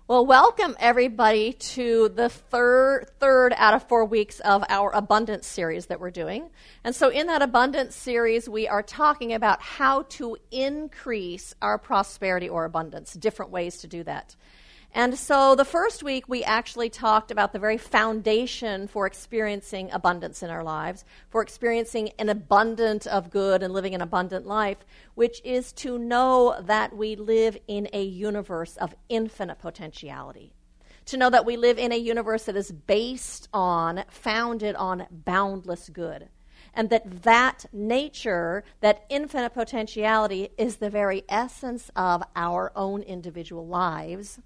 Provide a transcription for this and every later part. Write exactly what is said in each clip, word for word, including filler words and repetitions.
Well, welcome everybody to the third third out of four weeks of our abundance series that we're doing. And so in that abundance series, we are talking about how to increase our prosperity or abundance, different ways to do that. And so the first week, we actually talked about the very foundation for experiencing abundance in our lives, for experiencing an abundant of good and living an abundant life, which is to know that we live in a universe of infinite potentiality. To know that we live in a universe that is based on, founded on boundless good. And that that nature, that infinite potentiality, is the very essence of our own individual lives,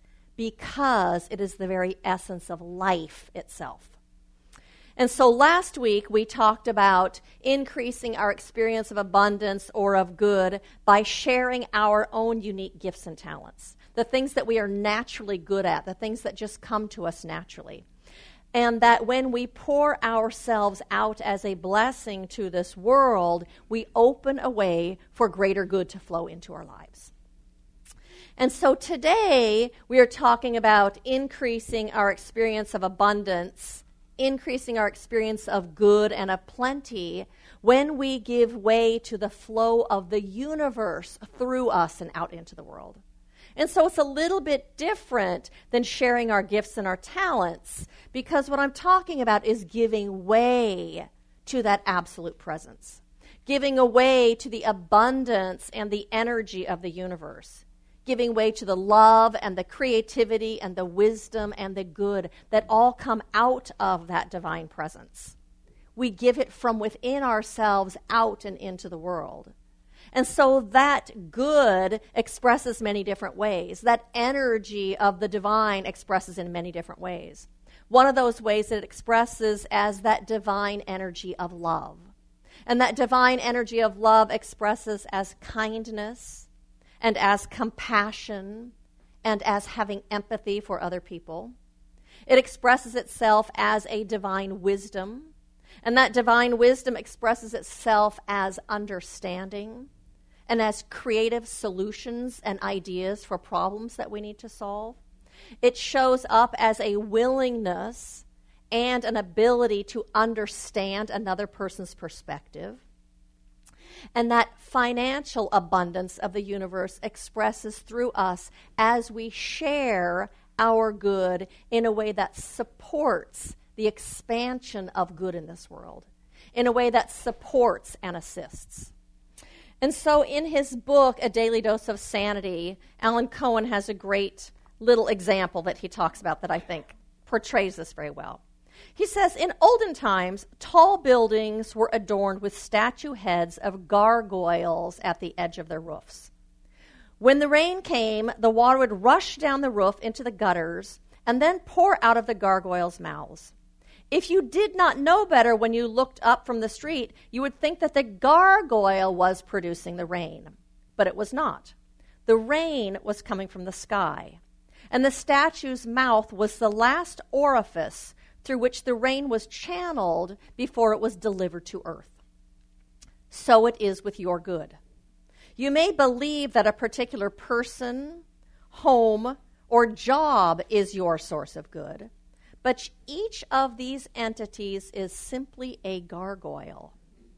because it is the very essence of life itself. And so last week we talked about increasing our experience of abundance or of good by sharing our own unique gifts and talents, the things that we are naturally good at, the things that just come to us naturally. And that when we pour ourselves out as a blessing to this world, we open a way for greater good to flow into our lives. And so today, we are talking about increasing our experience of abundance, increasing our experience of good and of plenty when we give way to the flow of the universe through us and out into the world. And so it's a little bit different than sharing our gifts and our talents, because what I'm talking about is giving way to that absolute presence, giving away to the abundance and the energy of the universe, giving way to the love and the creativity and the wisdom and the good that all come out of that divine presence. We give it from within ourselves out and into the world. And so that good expresses many different ways. That energy of the divine expresses in many different ways. One of those ways that it expresses as that divine energy of love. And that divine energy of love expresses as kindness, and as compassion, and as having empathy for other people. It expresses itself as a divine wisdom, and that divine wisdom expresses itself as understanding, and as creative solutions and ideas for problems that we need to solve. It shows up as a willingness and an ability to understand another person's perspective. And that financial abundance of the universe expresses through us as we share our good in a way that supports the expansion of good in this world, in a way that supports and assists. And so in his book, A Daily Dose of Sanity, Alan Cohen has a great little example that he talks about that I think portrays this very well. He says, in olden times, tall buildings were adorned with statue heads of gargoyles at the edge of their roofs. When the rain came, the water would rush down the roof into the gutters and then pour out of the gargoyles' mouths. If you did not know better when you looked up from the street, you would think that the gargoyle was producing the rain. But it was not. The rain was coming from the sky. And the statue's mouth was the last orifice through which the rain was channeled before it was delivered to earth. So it is with your good. You may believe that a particular person, home, or job is your source of good, but each of these entities is simply a gargoyle.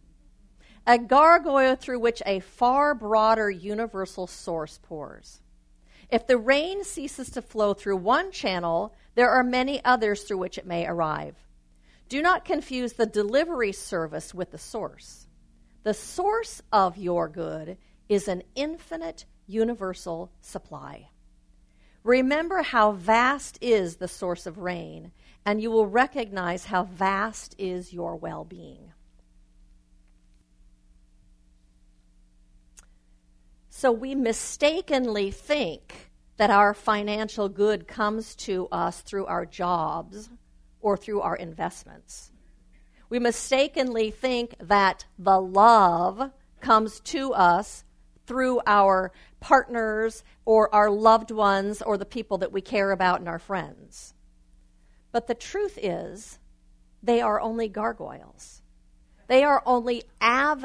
A gargoyle through which a far broader universal source pours. If the rain ceases to flow through one channel, there are many others through which it may arrive. Do not confuse the delivery service with the source. The source of your good is an infinite universal supply. Remember how vast is the source of rain, and you will recognize how vast is your well-being. So we mistakenly think that our financial good comes to us through our jobs or through our investments. We mistakenly think that the love comes to us through our partners or our loved ones or the people that we care about and our friends. But the truth is, they are only gargoyles. They are only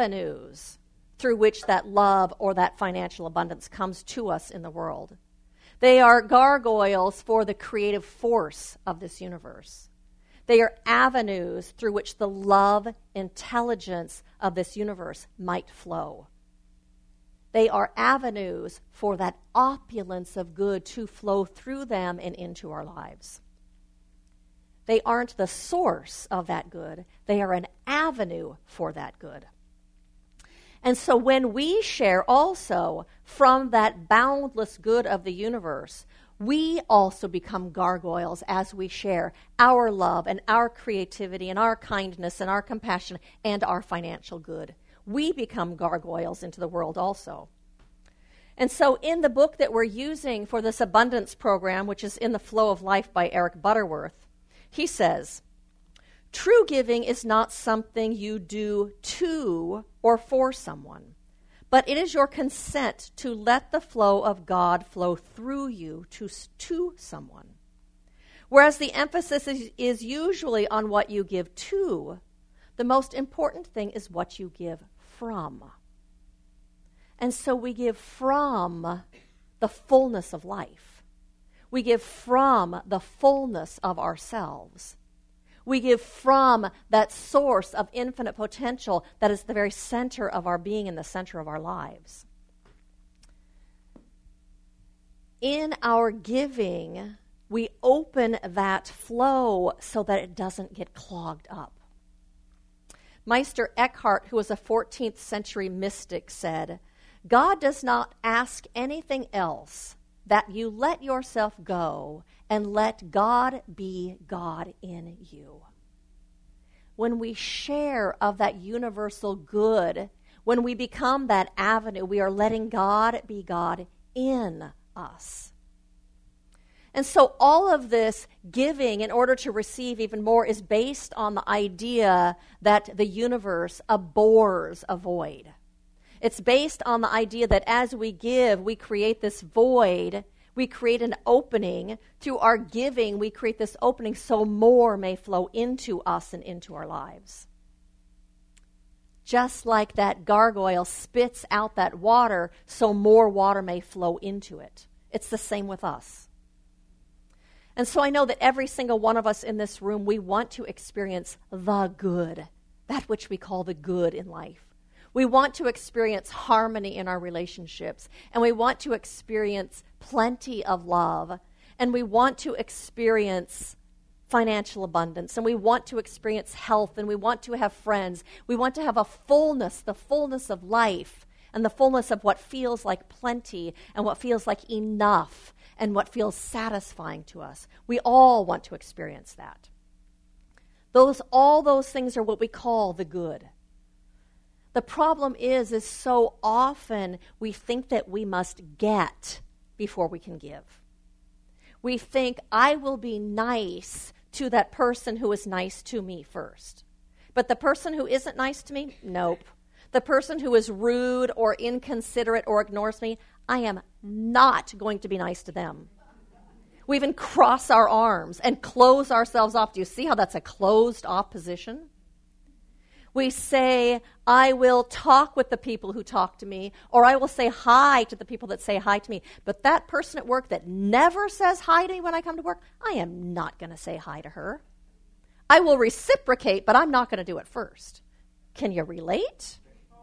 avenues through which that love or that financial abundance comes to us in the world. They are gargoyles for the creative force of this universe. They are avenues through which the love intelligence of this universe might flow. They are avenues for that opulence of good to flow through them and into our lives. They aren't the source of that good. They are an avenue for that good. And so when we share also from that boundless good of the universe, we also become gargoyles as we share our love and our creativity and our kindness and our compassion and our financial good. We become gargoyles into the world also. And so in the book that we're using for this abundance program, which is In the Flow of Life by Eric Butterworth, he says, true giving is not something you do to or for someone, but it is your consent to let the flow of God flow through you to, to someone. Whereas the emphasis is, is usually on what you give to, the most important thing is what you give from. And so we give from the fullness of life. We give from the fullness of ourselves. We give from that source of infinite potential that is the very center of our being and the center of our lives. In our giving, we open that flow so that it doesn't get clogged up. Meister Eckhart, who was a fourteenth century mystic, said, God does not ask anything else that you let yourself go and let God be God in you. When we share of that universal good, when we become that avenue, we are letting God be God in us. And so all of this giving in order to receive even more is based on the idea that the universe abhors a void. It's based on the idea that as we give, we create this void. We create an opening. Through our giving, we create this opening so more may flow into us and into our lives. Just like that gargoyle spits out that water, so more water may flow into it. It's the same with us. And so I know that every single one of us in this room, we want to experience the good, that which we call the good in life. We want to experience harmony in our relationships, and we want to experience plenty of love, and we want to experience financial abundance, and we want to experience health, and we want to have friends. We want to have a fullness, the fullness of life, and the fullness of what feels like plenty, and what feels like enough, and what feels satisfying to us. We all want to experience that. Those, all those things are what we call the good. The problem is, is so often we think that we must get before we can give. We think, I will be nice to that person who is nice to me first. But the person who isn't nice to me, nope. The person who is rude or inconsiderate or ignores me, I am not going to be nice to them. We even cross our arms and close ourselves off. Do you see how that's a closed off position? We say, I will talk with the people who talk to me, or I will say hi to the people that say hi to me. But that person at work that never says hi to me when I come to work, I am not going to say hi to her. I will reciprocate, but I'm not going to do it first. Can you relate?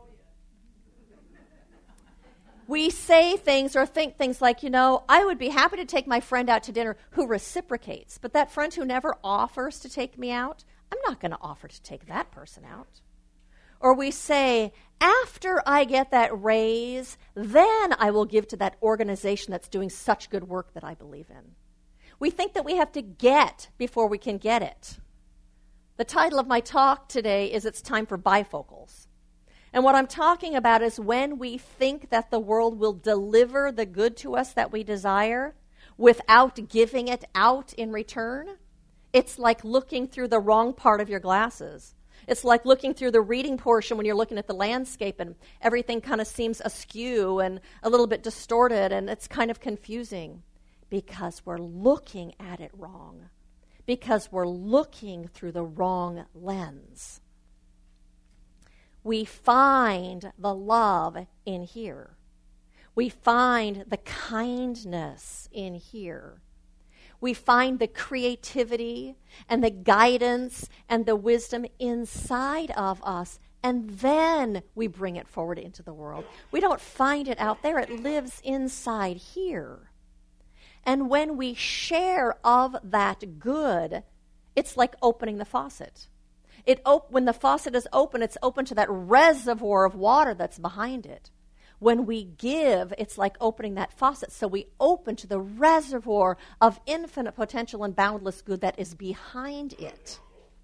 We say things or think things like, you know, I would be happy to take my friend out to dinner who reciprocates, but that friend who never offers to take me out, I'm not going to offer to take that person out. Or we say, after I get that raise, then I will give to that organization that's doing such good work that I believe in. We think that we have to get before we can get it. The title of my talk today is It's Time for Bifocals. And what I'm talking about is when we think that the world will deliver the good to us that we desire without giving it out in return, it's like looking through the wrong part of your glasses. It's like looking through the reading portion when you're looking at the landscape and everything kind of seems askew and a little bit distorted, and it's kind of confusing because we're looking at it wrong, because we're looking through the wrong lens. We find the love in here. We find the kindness in here. We find the creativity and the guidance and the wisdom inside of us, and then we bring it forward into the world. We don't find it out there. It lives inside here. And when we share of that good, it's like opening the faucet. It op- when the faucet is open, it's open to that reservoir of water that's behind it. When we give, it's like opening that faucet. So we open to the reservoir of infinite potential and boundless good that is behind it.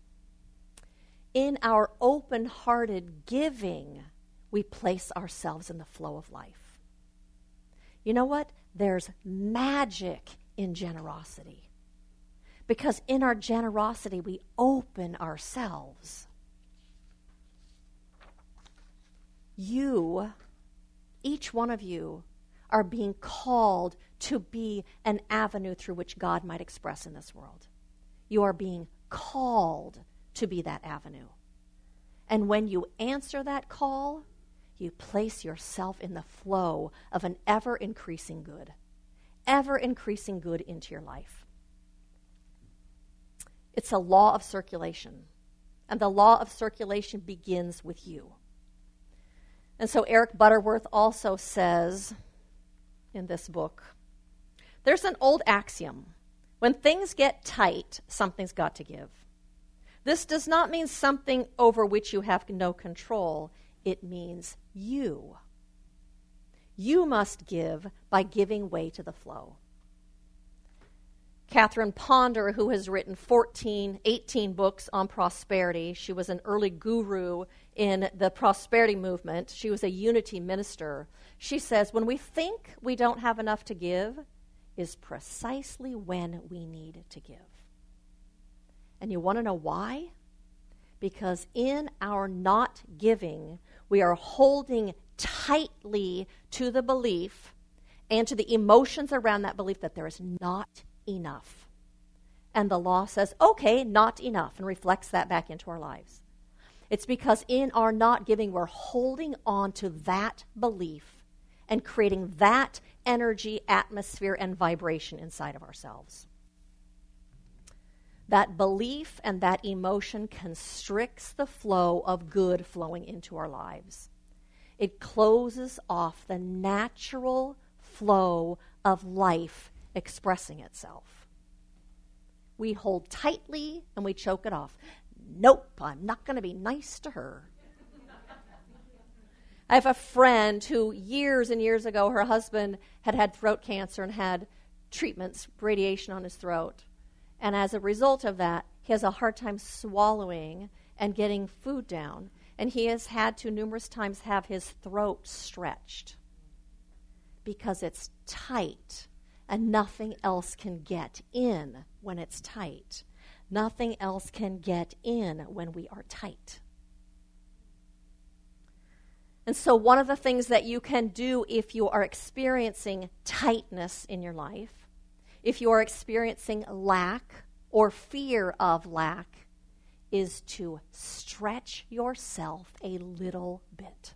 In our open-hearted giving, we place ourselves in the flow of life. You know what? There's magic in generosity. Because in our generosity, we open ourselves. You, each one of you, are being called to be an avenue through which God might express in this world. You are being called to be that avenue. And when you answer that call, you place yourself in the flow of an ever-increasing good, ever-increasing good into your life. It's a law of circulation, and the law of circulation begins with you. And so Eric Butterworth also says in this book, there's an old axiom. When things get tight, something's got to give. This does not mean something over which you have no control. It means you. You must give by giving way to the flow. Catherine Ponder, who has written fourteen, eighteen books on prosperity, she was an early guru in the prosperity movement. She was a unity minister. She says, when we think we don't have enough to give is precisely when we need to give. And you want to know why? Because in our not giving, we are holding tightly to the belief and to the emotions around that belief that there is not enough. And the law says, okay, not enough, and reflects that back into our lives. It's because in our not giving, we're holding on to that belief and creating that energy, atmosphere, and vibration inside of ourselves. That belief and that emotion constricts the flow of good flowing into our lives. It closes off the natural flow of life expressing itself. We hold tightly and we choke it off. Nope, I'm not going to be nice to her. I have a friend who years and years ago, her husband had had throat cancer and had treatments, radiation on his throat. And as a result of that, he has a hard time swallowing and getting food down. And he has had to numerous times have his throat stretched because it's tight and nothing else can get in when it's tight. Nothing else can get in when we are tight. And so one of the things that you can do if you are experiencing tightness in your life, if you are experiencing lack or fear of lack, is to stretch yourself a little bit.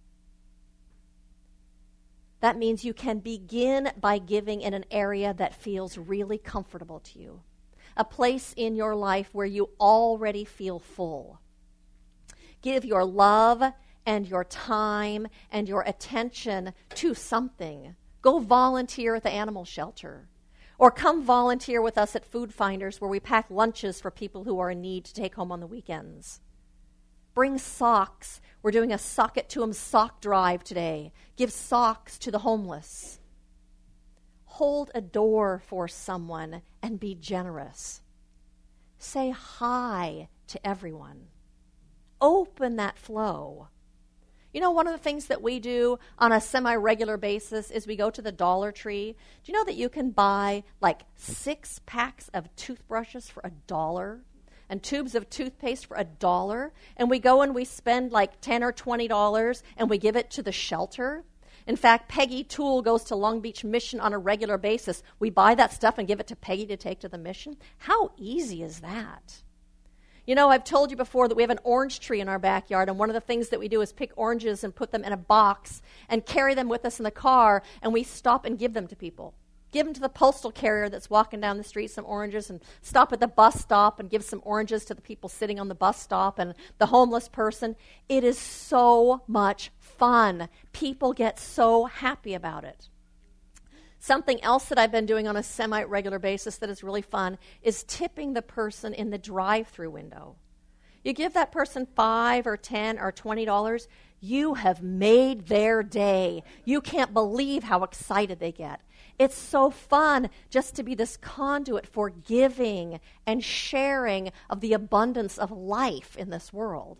That means you can begin by giving in an area that feels really comfortable to you, a place in your life where you already feel full. Give your love and your time and your attention to something. Go volunteer at the animal shelter. Or come volunteer with us at Food Finders, where we pack lunches for people who are in need to take home on the weekends. Bring socks. We're doing a Sock It To 'Em sock drive today. Give socks to the homeless. Hold a door for someone and be generous. Say hi to everyone. Open that flow. You know, one of the things that we do on a semi-regular basis is we go to the Dollar Tree. Do you know that you can buy like six packs of toothbrushes for a dollar and tubes of toothpaste for a dollar? And we go and we spend like ten or twenty dollars and we give it to the shelter. In fact, Peggy Toole goes to Long Beach Mission on a regular basis. We buy that stuff and give it to Peggy to take to the mission. How easy is that? You know, I've told you before that we have an orange tree in our backyard, and one of the things that we do is pick oranges and put them in a box and carry them with us in the car, and we stop and give them to people. Give them to the postal carrier that's walking down the street, some oranges, and stop at the bus stop and give some oranges to the people sitting on the bus stop and the homeless person. It is so much fun. People get so happy about it. Something else that I've been doing on a semi-regular basis that is really fun is tipping the person in the drive-through window. You give that person five or ten or twenty dollars, you have made their day. You can't believe how excited they get. It's so fun just to be this conduit for giving and sharing of the abundance of life in this world.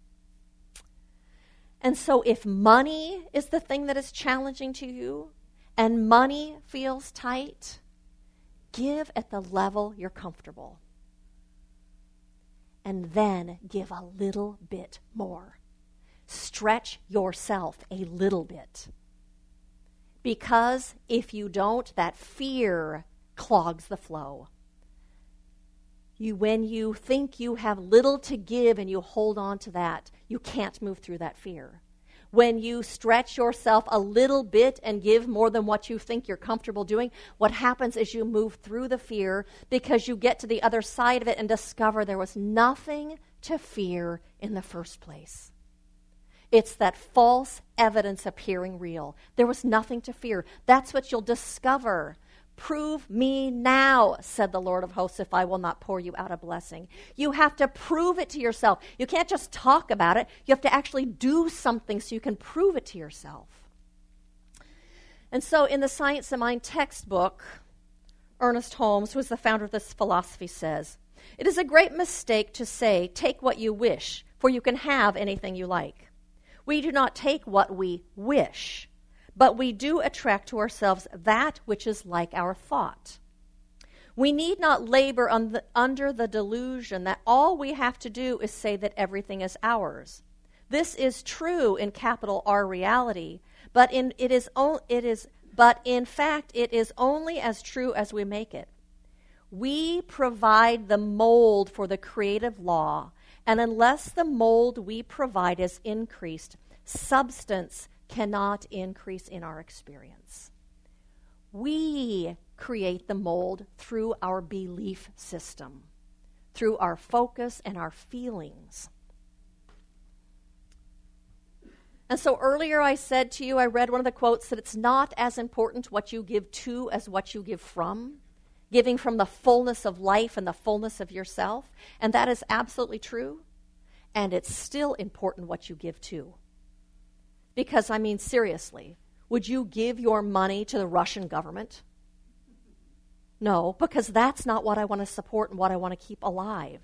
And so if money is the thing that is challenging to you, and money feels tight, give at the level you're comfortable. And then give a little bit more. Stretch yourself a little bit. Because if you don't, that fear clogs the flow. You, when you think you have little to give and you hold on to that, you can't move through that fear. When you stretch yourself a little bit and give more than what you think you're comfortable doing, what happens is you move through the fear because you get to the other side of it and discover there was nothing to fear in the first place. It's that false evidence appearing real. There was nothing to fear. That's what you'll discover. Prove me now, said the Lord of hosts, if I will not pour you out a blessing. You have to prove it to yourself. You can't just talk about it. You have to actually do something so you can prove it to yourself. And so in the Science of Mind textbook, Ernest Holmes, who is the founder of this philosophy, says, it is a great mistake to say, take what you wish, for you can have anything you like. We do not take what we wish, but we do attract to ourselves that which is like our thought. We need not labor on the, under the delusion that all we have to do is say that everything is ours. This is true in capital R reality, but in it is o- it is but in fact it is only as true as we make it. We provide the mold for the creative law, and unless the mold we provide is increased, substance cannot increase in our experience. We create the mold through our belief system, through our focus and our feelings. And so earlier I said to you, I read one of the quotes that it's not as important what you give to as what you give from, giving from the fullness of life and the fullness of yourself. And that is absolutely true. And it's still important what you give to. Because, I mean, seriously, would you give your money to the Russian government? No, because that's not what I want to support and what I want to keep alive.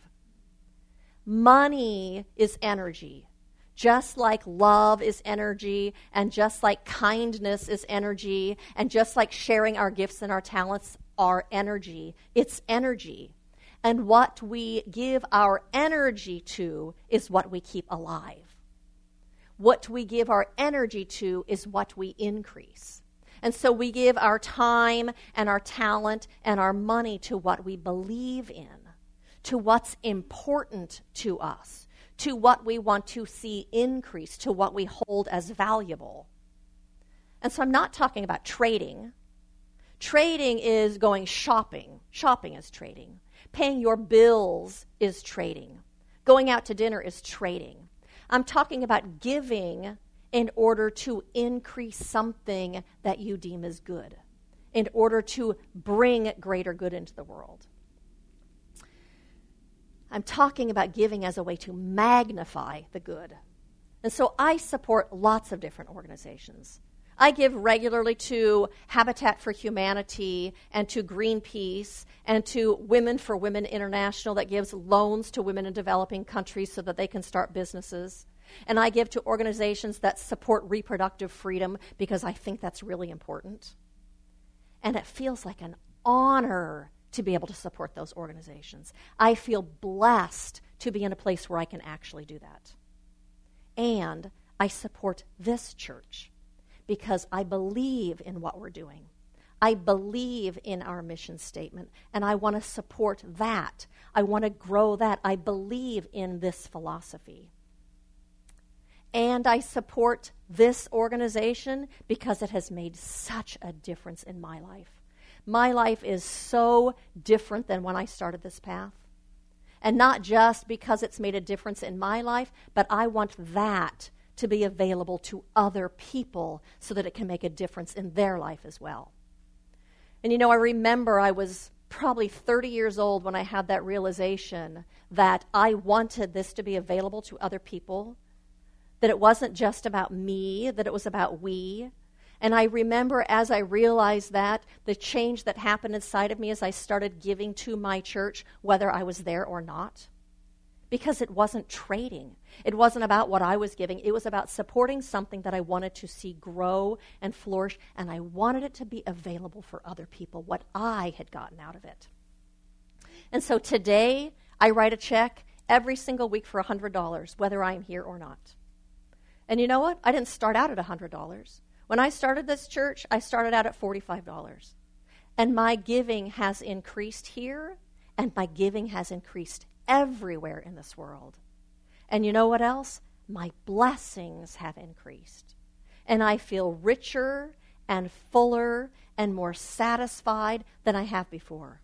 Money is energy. Just like love is energy, and just like kindness is energy, and just like sharing our gifts and our talents are energy, it's energy. And what we give our energy to is what we keep alive. What we give our energy to is what we increase. And so we give our time and our talent and our money to what we believe in, to what's important to us, to what we want to see increase, to what we hold as valuable. And so I'm not talking about trading. Trading is going shopping. Shopping is trading. Paying your bills is trading. Going out to dinner is trading. I'm talking about giving in order to increase something that you deem as good, in order to bring greater good into the world. I'm talking about giving as a way to magnify the good. And so I support lots of different organizations. I give regularly to Habitat for Humanity and to Greenpeace and to Women for Women International that gives loans to women in developing countries so that they can start businesses. And I give to organizations that support reproductive freedom because I think that's really important. And it feels like an honor to be able to support those organizations. I feel blessed to be in a place where I can actually do that. And I support this church because I believe in what we're doing. I believe in our mission statement, and I want to support that. I want to grow that. I believe in this philosophy. And I support this organization because it has made such a difference in my life. My life is so different than when I started this path. And not just because it's made a difference in my life, but I want that to be available to other people so that it can make a difference in their life as well. And you know, I remember I was probably thirty years old when I had that realization that I wanted this to be available to other people, that it wasn't just about me, that it was about we. And I remember as I realized that, the change that happened inside of me as I started giving to my church, whether I was there or not. Because it wasn't trading. It wasn't about what I was giving. It was about supporting something that I wanted to see grow and flourish, and I wanted it to be available for other people, what I had gotten out of it. And so today, I write a check every single week for one hundred dollars, whether I'm here or not. And you know what? I didn't start out at one hundred dollars. When I started this church, I started out at forty-five dollars. And my giving has increased here, and my giving has increased everywhere in this world. And you know what else? My blessings have increased. And I feel richer and fuller and more satisfied than I have before.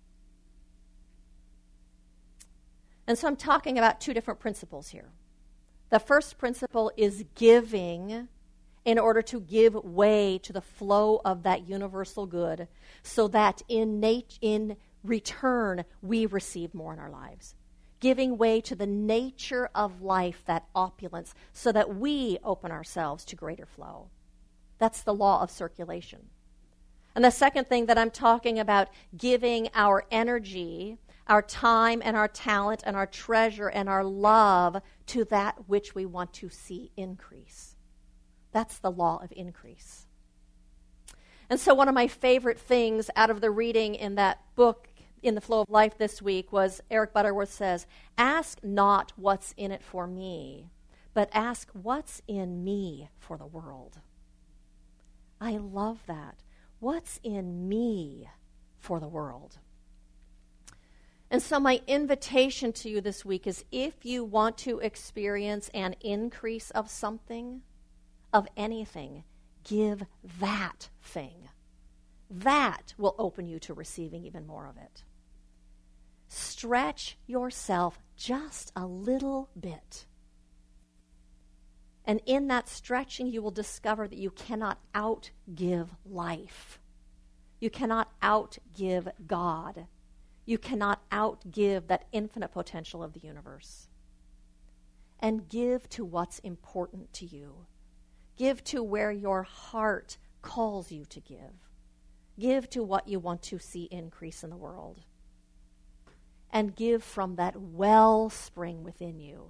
And so I'm talking about two different principles here. The first principle is giving in order to give way to the flow of that universal good so that in nat- in return we receive more in our lives. Giving way to the nature of life, that opulence, so that we open ourselves to greater flow. That's the law of circulation. And the second thing that I'm talking about, giving our energy, our time and our talent and our treasure and our love to that which we want to see increase. That's the law of increase. And so one of my favorite things out of the reading in that book, In the Flow of Life this week, was Eric Butterworth says, ask not what's in it for me, but ask what's in me for the world. I love that. What's in me for the world? And so my invitation to you this week is, if you want to experience an increase of something, of anything, give that thing. That will open you to receiving even more of it. Stretch yourself just a little bit. And in that stretching, you will discover that you cannot outgive life. You cannot outgive God. You cannot outgive that infinite potential of the universe. And give to what's important to you. Give to where your heart calls you to give. Give to what you want to see increase in the world. And give from that wellspring within you.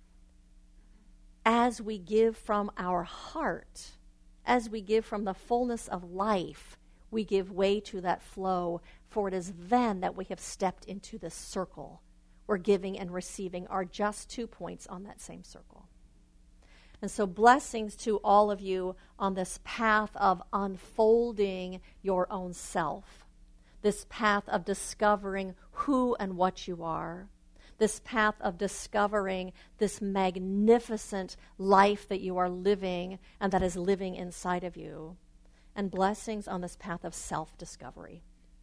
As we give from our heart, as we give from the fullness of life, we give way to that flow, for it is then that we have stepped into this circle where giving and receiving are just two points on that same circle. And so blessings to all of you on this path of unfolding your own self, this path of discovering who and what you are, this path of discovering this magnificent life that you are living and that is living inside of you, and blessings on this path of self-discovery.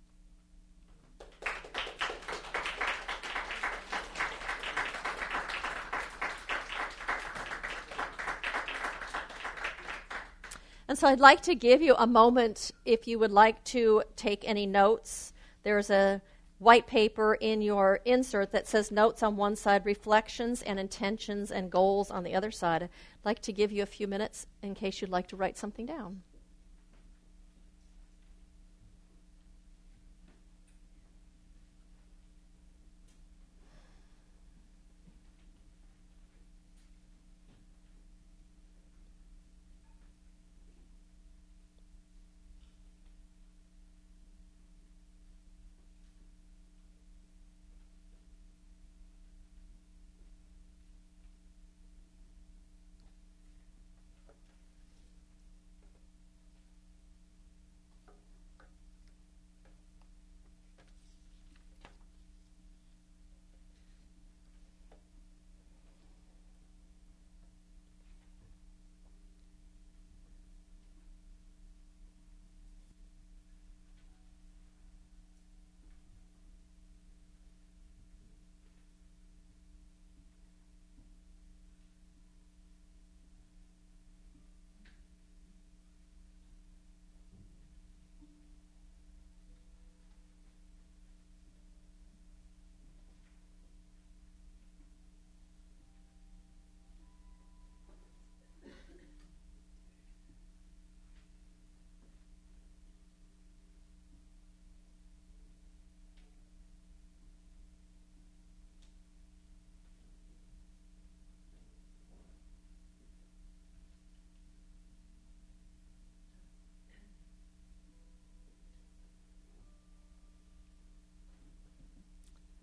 And so I'd like to give you a moment if you would like to take any notes. There's a white paper in your insert that says notes on one side, reflections and intentions and goals on the other side. I'd like to give you a few minutes in case you'd like to write something down.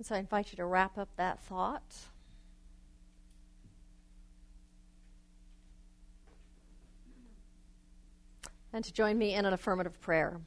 So I invite you to wrap up that thought. And to join me in an affirmative prayer.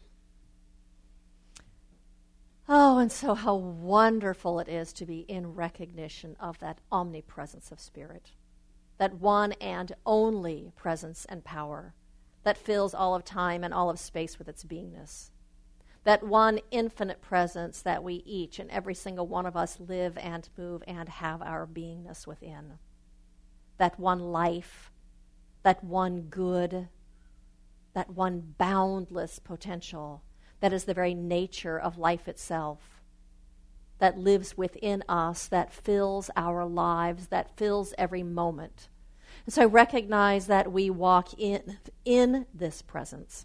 Oh, and so how wonderful it is to be in recognition of that omnipresence of Spirit, that one and only presence and power that fills all of time and all of space with its beingness, that one infinite presence that we each and every single one of us live and move and have our beingness within, that one life, that one good, that one boundless potential that is the very nature of life itself, that lives within us, that fills our lives, that fills every moment. And so I recognize that we walk in, in this presence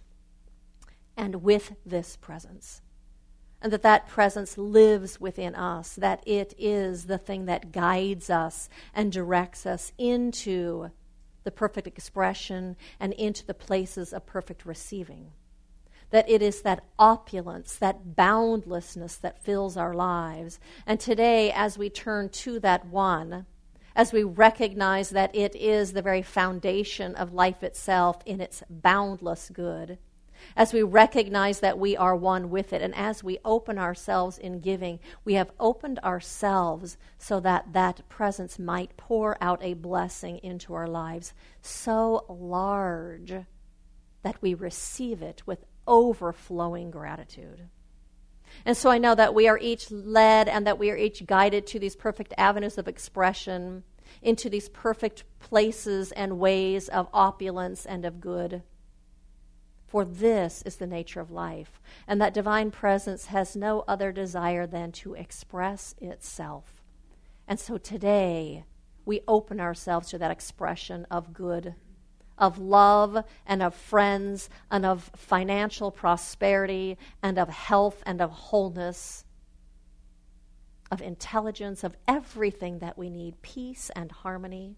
and with this presence, and that that presence lives within us, that it is the thing that guides us and directs us into the perfect expression and into the places of perfect receiving. That it is that opulence, that boundlessness that fills our lives. And today, as we turn to that one, as we recognize that it is the very foundation of life itself in its boundless good, as we recognize that we are one with it, and as we open ourselves in giving, we have opened ourselves so that that presence might pour out a blessing into our lives so large that we receive it with overflowing gratitude. And so I know that we are each led and that we are each guided to these perfect avenues of expression, into these perfect places and ways of opulence and of good. For this is the nature of life, and that divine presence has no other desire than to express itself. And so today, we open ourselves to that expression of good, of love and of friends and of financial prosperity and of health and of wholeness, of intelligence, of everything that we need, peace and harmony.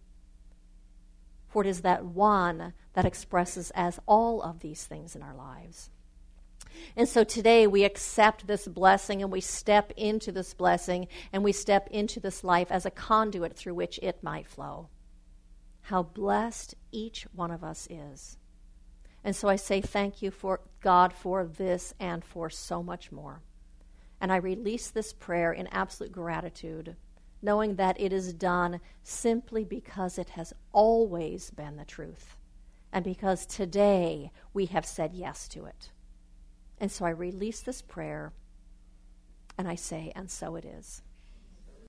For it is that one that expresses as all of these things in our lives. And so today we accept this blessing and we step into this blessing and we step into this life as a conduit through which it might flow. How blessed each one of us is. And so I say thank you, for God, for this and for so much more. And I release this prayer in absolute gratitude, knowing that it is done simply because it has always been the truth, and because today we have said yes to it. And so I release this prayer, and I say, and so it is.